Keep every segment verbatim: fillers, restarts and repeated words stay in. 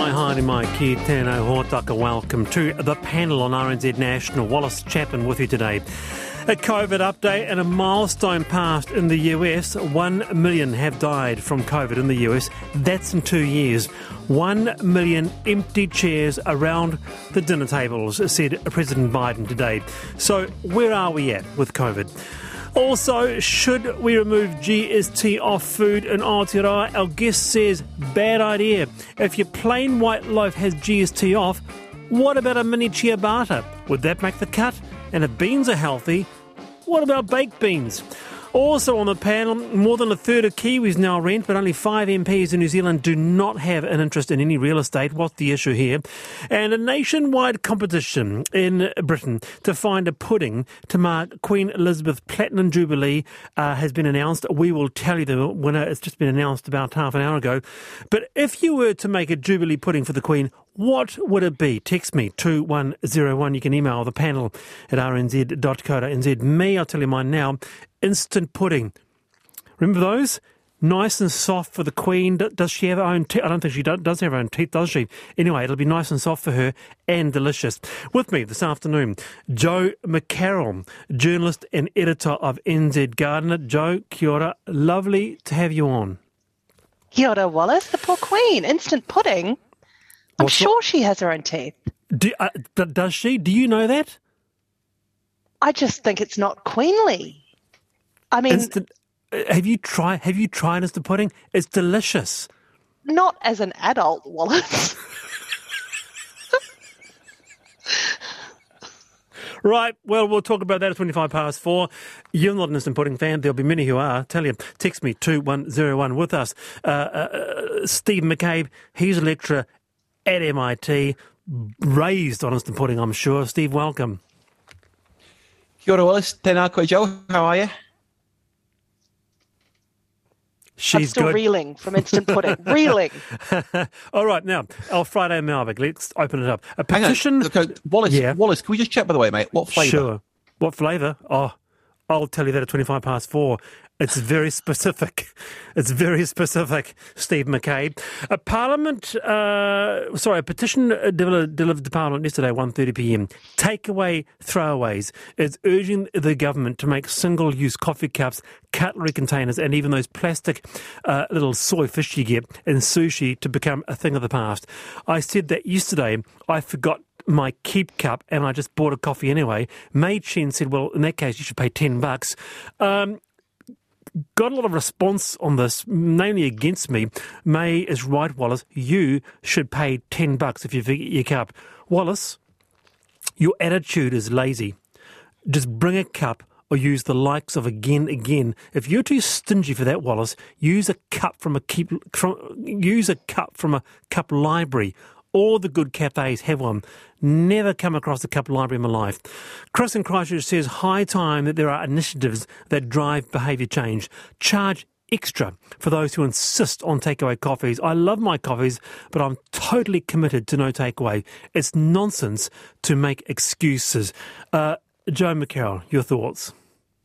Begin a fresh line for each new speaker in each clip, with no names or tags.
Mai haere mai ki tēnā hōtaka. Welcome to the panel on R N Z National. Wallace Chapman with you today. A COVID update and a milestone passed in the U S. One million have died from COVID in the U S. That's in two years. One million empty chairs around the dinner tables, said President Biden today. So where are we at with COVID? Also, should we remove G S T off food in Aotearoa? Our guest says, bad idea. If your plain white loaf has G S T off, what about a mini ciabatta? Would that make the cut? And if beans are healthy, what about baked beans? Also on the panel, more than a third of Kiwis now rent, but only five M Ps in New Zealand do not have an interest in any real estate. What's the issue here? And a nationwide competition in Britain to find a pudding to mark Queen Elizabeth Platinum Jubilee uh, has been announced. We will tell you the winner. It's just been announced about half an hour ago. But if you were to make a Jubilee pudding for the Queen, what would it be? Text me, two one zero one. You can email the panel at r n z dot co dot n z. Me, I'll tell you mine now. Instant pudding. Remember those? Nice and soft for the Queen. Does she have her own teeth? I don't think she does have her own teeth, does she? Anyway, it'll be nice and soft for her and delicious. With me this afternoon, Joe McCarroll, journalist and editor of N Z Gardener. Joe, kia ora. Lovely to have you on.
Kia ora, Wallace. The poor Queen. Instant pudding. I'm What's sure what? She has her own teeth.
Do, uh, does she? Do you know that?
I just think it's not queenly. I mean,
Instant, have you tried? Have you tried instant pudding? It's delicious.
Not as an adult, Wallace.
Right. Well, we'll talk about that at twenty-five past four. You're not an instant pudding fan. There'll be many who are. Tell you. Text me two one zero one with us. Uh, uh, Steve McCabe. He's a lecturer at M I T, raised on instant pudding, I'm sure. Steve, welcome.
Kia ora, Wallace. Tēnā koe, Joe. How are you?
She's
I'm still
good.
reeling from instant pudding. Reeling.
All right, now, our Friday mailbag. Let's open it up. A petition.
Look, uh, Wallace,
yeah.
Wallace, can we just check, by the way, mate? What flavour?
Sure. What flavour? Oh, I'll tell you that at twenty-five past four. It's very specific. It's very specific, Steve McCabe. A Parliament, uh, sorry, a petition delivered, delivered to Parliament yesterday, one thirty p m. Takeaway throwaways is urging the government to make single-use coffee cups, cutlery containers, and even those plastic uh, little soy fish you get in sushi to become a thing of the past. I said that yesterday. I forgot my keep cup and I just bought a coffee anyway. Mei Chen said, well, in that case, you should pay ten bucks. Um, got a lot of response on this, namely against me. May is right, Wallace. You should pay ten bucks if you forget your cup. Wallace, your attitude is lazy. Just bring a cup or use the likes of again, again. If you're too stingy for that, Wallace, use a cup from a keep, from, use a cup from a cup library. All the good cafes have one. Never come across a cup library in my life. Chris in Christchurch says, high time that there are initiatives that drive behaviour change. Charge extra for those who insist on takeaway coffees. I love my coffees, but I'm totally committed to no takeaway. It's nonsense to make excuses. Uh, Joe McCarroll, your thoughts?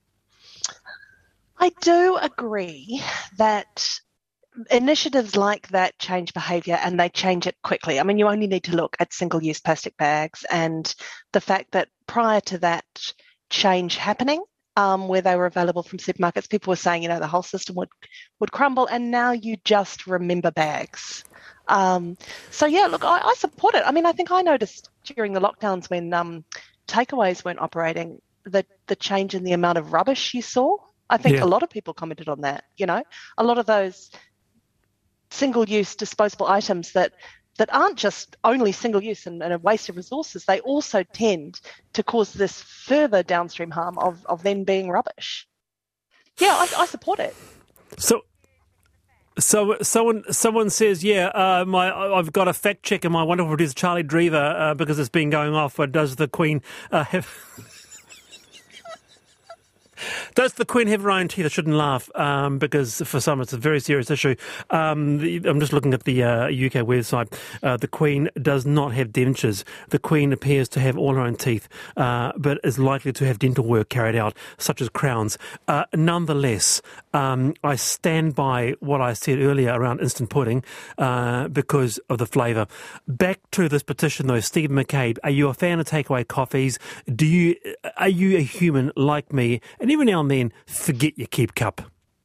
I do agree that initiatives like that change behaviour and they change it quickly. I mean, you only need to look at single-use plastic bags and the fact that prior to that change happening, um, where they were available from supermarkets, people were saying, you know, the whole system would, would crumble, and now you just remember bags. Um, so, yeah, look, I, I support it. I mean, I think I noticed during the lockdowns when um, takeaways weren't operating, the, the change in the amount of rubbish you saw. I think
yeah.
a lot of people commented on that, you know, a lot of those single-use disposable items that, that aren't just only single-use and, and a waste of resources, they also tend to cause this further downstream harm of, of then being rubbish. Yeah, I, I support it.
So, so someone someone says, yeah, uh, my I've got a fact check in my wonderful producer Charlie Drever uh, because it's been going off. But does the Queen uh, have? Does the Queen have her own teeth? I shouldn't laugh um, because for some it's a very serious issue. Um, the, I'm just looking at the uh, U K website. Uh, the Queen does not have dentures. The Queen appears to have all her own teeth, uh, but is likely to have dental work carried out, such as crowns. Uh, nonetheless, um, I stand by what I said earlier around instant pudding uh, because of the flavour. Back to this petition though, Stephen McCabe, are you a fan of takeaway coffees? Do you, are you a human like me, and every now and then forget your keep cup?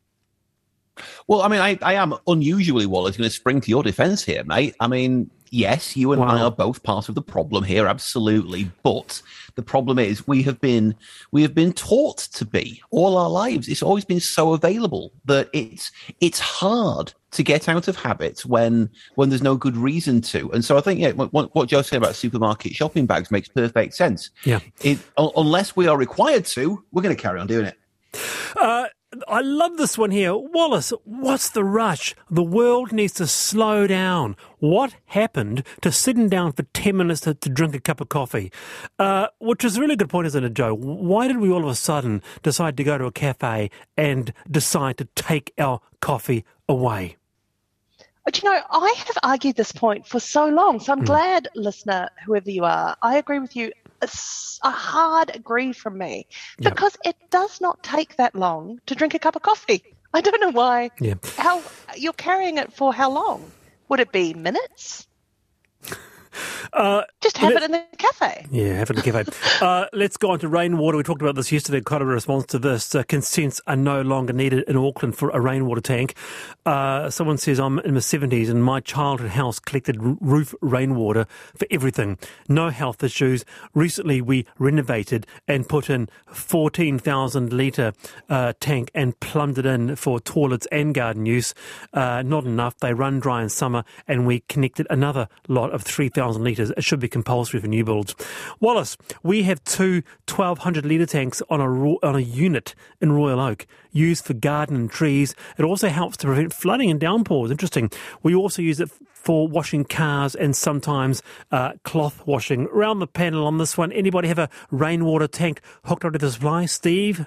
Well, I mean, I, I am unusually, Wallace, going to spring to your defence here, mate. I mean, yes, you and wow. I are both part of the problem here, absolutely. But the problem is we have been we have been taught to be all our lives. It's always been so available that it's it's hard to get out of habit when when there's no good reason to. And so I think, yeah, what, what Joe said about supermarket shopping bags makes perfect sense.
Yeah.
It, unless we are required to, we're going to carry on doing it.
Uh, I love this one here. Wallace, what's the rush? The world needs to slow down. What happened to sitting down for ten minutes to, to drink a cup of coffee? Uh, which is a really good point, isn't it, Joe? Why did we all of a sudden decide to go to a cafe and decide to take our coffee away?
But, you know, I have argued this point for so long, so I'm
mm.
glad, listener, whoever you are, I agree with you. A, a hard agree from me because yep. it does not take that long to drink a cup of coffee. I don't know why.
Yeah.
How you're carrying it for how long? Would it be minutes?
Uh,
Just have it in the cafe.
Yeah, have it in the cafe. uh, let's go on to rainwater. We talked about this yesterday, kind of a response to this. Uh, consents are no longer needed in Auckland for a rainwater tank. Uh, someone says, I'm in my seventies and my childhood house collected r- roof rainwater for everything. No health issues. Recently, we renovated and put in fourteen thousand litre uh, tank and plumbed it in for toilets and garden use. Uh, not enough. They run dry in summer and we connected another lot of three thousand litres. It should be compulsory for new builds. Wallace, we have two twelve hundred litre tanks on a on a unit in Royal Oak, used for garden and trees. It also helps to prevent flooding and downpours. Interesting. We also use it for washing cars and sometimes uh, cloth washing. Around the panel on this one, anybody have a rainwater tank hooked up to the supply? Steve?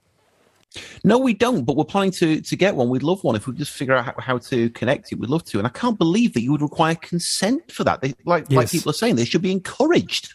No, we don't, but we're planning to, to get one. We'd love one. If we just figure out how, how to connect it, we'd love to. And I can't believe that you would require consent for that. They, like, yes. like people are saying, they should be encouraged.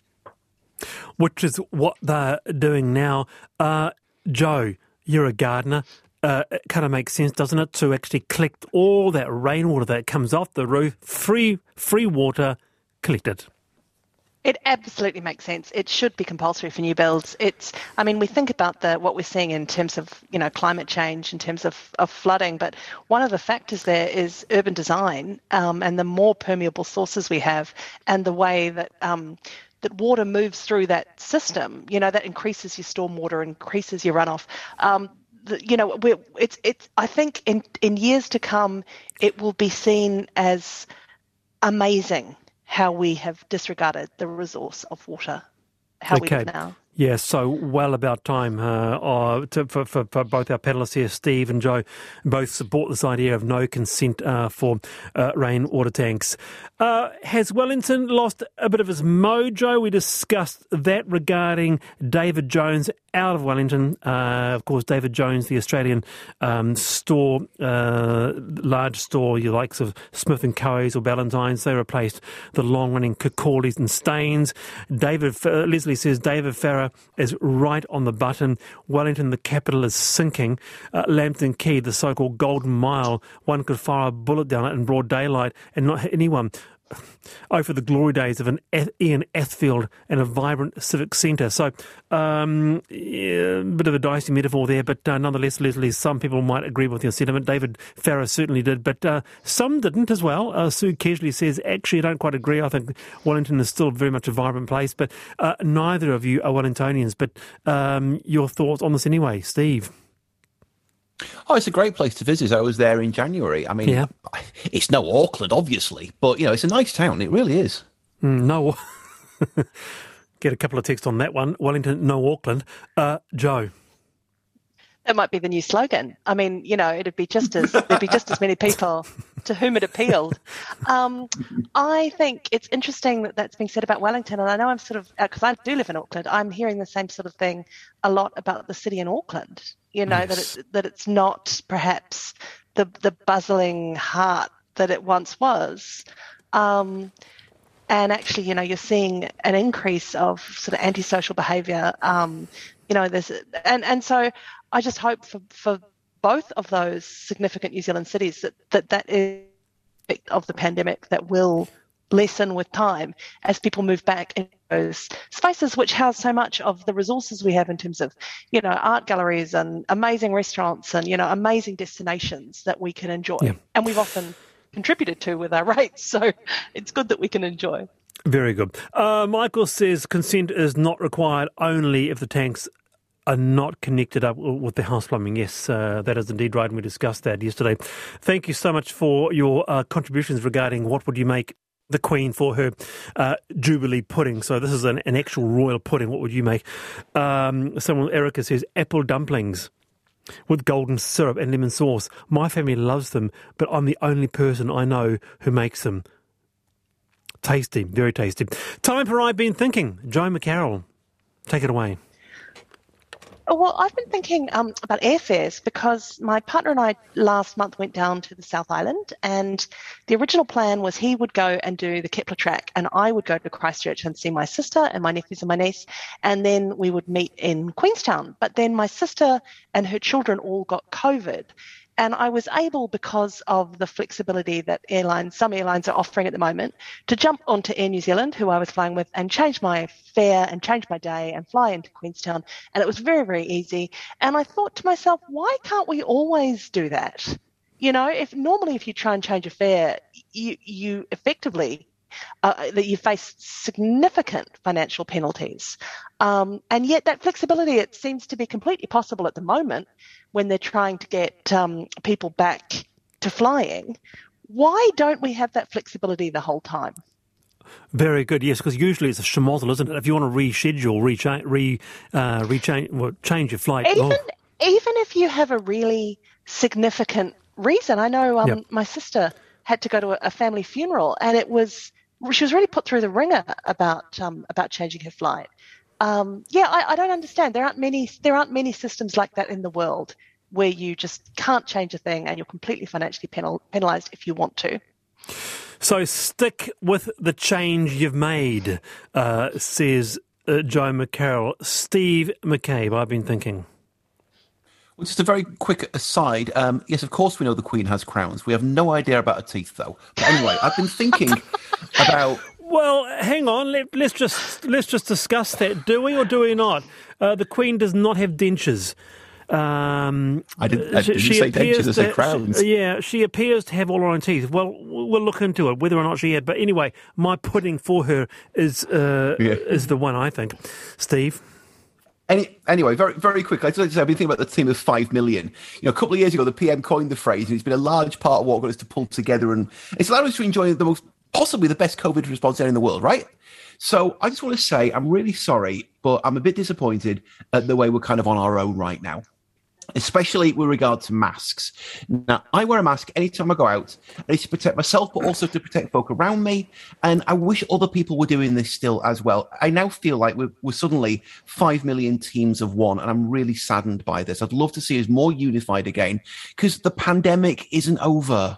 Which is what they're doing now. Uh, Joe, you're a gardener. Uh, it kind of makes sense, doesn't it, to actually collect all that rainwater that comes off the roof, free, free water, collected.
It absolutely makes sense. It should be compulsory for new builds. It's, I mean, we think about the what we're seeing in terms of, you know, climate change, in terms of, of flooding, but one of the factors there is urban design um, and the more permeable sources we have and the way that um, that water moves through that system, you know, that increases your stormwater, increases your runoff. Um, the, you know, we're, it's, it's, I think in, in years to come, it will be seen as amazing how we have disregarded the resource of water, how
okay.
we live now.
Yeah, so well about time uh, uh, to, for, for, for both our panellists here, Steve and Joe, both support this idea of no consent uh, for uh, rainwater tanks. Uh, has Wellington lost a bit of his mojo? We discussed that regarding David Jones out of Wellington. Uh, of course, David Jones, the Australian um, store, uh, large store, your likes of Smith and Co's or Ballantyne's, they replaced the long-running Kirkcaldies and Staines. David, uh, Leslie says David Farrar is right on the button. Wellington, the capital, is sinking. Uh, Lambton Quay, the so-called Golden Mile, one could fire a bullet down it in broad daylight and not hit anyone. Oh, for the glory days of an Ian Athfield and a vibrant civic centre. So, um, yeah, a bit of a dicey metaphor there, but uh, nonetheless, Leslie, some people might agree with your sentiment. David Farrar certainly did, but uh, some didn't as well. Uh, Sue Kesley says, actually, I don't quite agree. I think Wellington is still very much a vibrant place, but uh, neither of you are Wellingtonians. But um, your thoughts on this anyway, Steve?
Oh, it's a great place to visit. I was there in January. I mean, yeah. It's no Auckland, obviously, but, you know, it's a nice town. It really is.
Mm, no. Get a couple of texts on that one. Wellington, no Auckland. Uh, Joe.
It might be the new slogan. I mean, you know, it'd be just as there'd be just as many people to whom it appealed. Um, I think it's interesting that that's being said about Wellington, and I know I'm sort of, because I do live in Auckland, I'm hearing the same sort of thing a lot about the city in Auckland, you know, yes. that, it, that it's not perhaps the, the bustling heart that it once was. Um, and actually, you know, you're seeing an increase of sort of antisocial behaviour, um, you know, there's, and, and so I just hope for, for both of those significant New Zealand cities that that, that is of the pandemic that will lessen with time as people move back into those spaces which house so much of the resources we have in terms of, you know, art galleries and amazing restaurants and, you know, amazing destinations that we can enjoy. Yeah. And we've often contributed to with our rates. So it's good that we can enjoy.
Very good. Uh, Michael says consent is not required only if the tanks are not connected up with the house plumbing. Yes, uh, that is indeed right, and we discussed that yesterday. Thank you so much for your uh, contributions regarding what would you make the Queen for her uh, Jubilee pudding. So this is an, an actual royal pudding. What would you make? Um, someone, Erica says, apple dumplings with golden syrup and lemon sauce. My family loves them, but I'm the only person I know who makes them. Tasty, very tasty. Time for I've Been Thinking. Joe McCarroll, take it away.
Well, I've been thinking um, about airfares because my partner and I last month went down to the South Island, and the original plan was he would go and do the Kepler track and I would go to Christchurch and see my sister and my nephews and my niece, and then we would meet in Queenstown. But then my sister and her children all got COVID. And I was able, because of the flexibility that airlines, some airlines are offering at the moment, to jump onto Air New Zealand, who I was flying with, and change my fare and change my day and fly into Queenstown. And it was very, very easy. And I thought to myself, why can't we always do that? You know, if normally if you try and change a fare, you, you effectively Uh, that you face significant financial penalties. Um, and yet that flexibility, it seems to be completely possible at the moment when they're trying to get um, people back to flying. Why don't we have that flexibility the whole time?
Very good, yes, because usually it's a schmozzle, isn't it? If you want to reschedule, re- re, uh, rechange, well, change your flight.
Even,
oh.
even if you have a really significant reason. I know um, yep. my sister had to go to a, a family funeral, and it was she was really put through the ringer about um, about changing her flight. Um, yeah, I, I don't understand. There aren't many there aren't many systems like that in the world where you just can't change a thing and you're completely financially penal, penalised if you want to.
So stick with the change you've made, uh, says uh, Joe McCarroll. Steve McCabe, I've been thinking.
Well, just a very quick aside. Um, yes, of course we know the Queen has crowns. We have no idea about her teeth, though. But anyway, I've been thinking about...
Well, hang on. Let, let's just let's just discuss that. Do we or do we not? Uh, the Queen does not have dentures. Um,
I didn't, I didn't she say dentures, I said crowns.
She, yeah, she appears to have all her own teeth. Well, we'll look into it, whether or not she had. But anyway, my pudding for her is uh, yeah. is the one, I think. Steve?
Any, anyway, very very quickly, I've been thinking about the team of five million. You know, a couple of years ago, the P M coined the phrase, and it's been a large part of what got us to pull together, and it's allowed us to enjoy the most, possibly the best COVID response in the world, right? So I just want to say I'm really sorry, but I'm a bit disappointed at the way we're kind of on our own right now, especially with regard to masks. Now, I wear a mask anytime I go out. I need to protect myself, but also to protect folk around me. And I wish other people were doing this still as well. I now feel like we're, we're suddenly five million teams of one, and I'm really saddened by this. I'd love to see us more unified again, because the pandemic isn't over.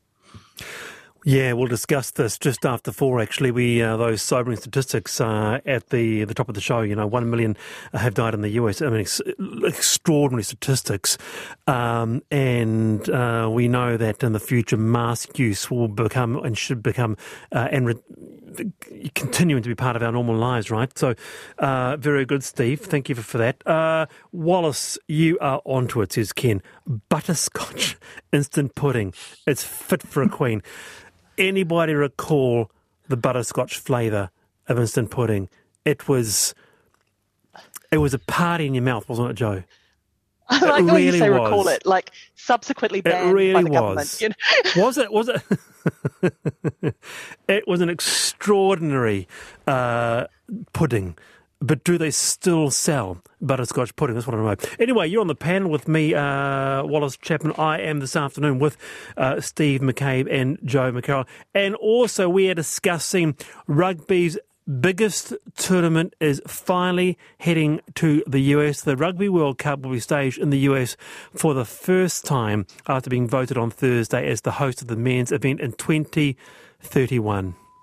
Yeah, we'll discuss this just after four, actually. We uh, those sobering statistics uh, at the the top of the show. You know, one million have died in the U S. I mean, ex- extraordinary statistics. Um, and uh, we know that in the future, mask use will become and should become uh, and re- continuing to be part of our normal lives, right? So, uh, very good, Steve. Thank you for, for that. Uh, Wallace, you are onto it, says Ken. Butterscotch instant pudding. It's fit for a queen. Anybody recall the butterscotch flavour of instant pudding? It was, it was a party in your mouth, wasn't it, Joe?
I like
it
how
really
you say
was.
recall it, like subsequently banned
it really
by the
was.
government. You know?
Was it? Was it? It was an extraordinary uh, pudding. But do they still sell butterscotch pudding? That's what I know. Anyway, you're on the panel with me, uh, Wallace Chapman. I am this afternoon with uh, Steve McCabe and Joe McCarroll. And also we are discussing rugby's biggest tournament is finally heading to the U S. The Rugby World Cup will be staged in the U S for the first time after being voted on Thursday as the host of the men's event in twenty thirty-one.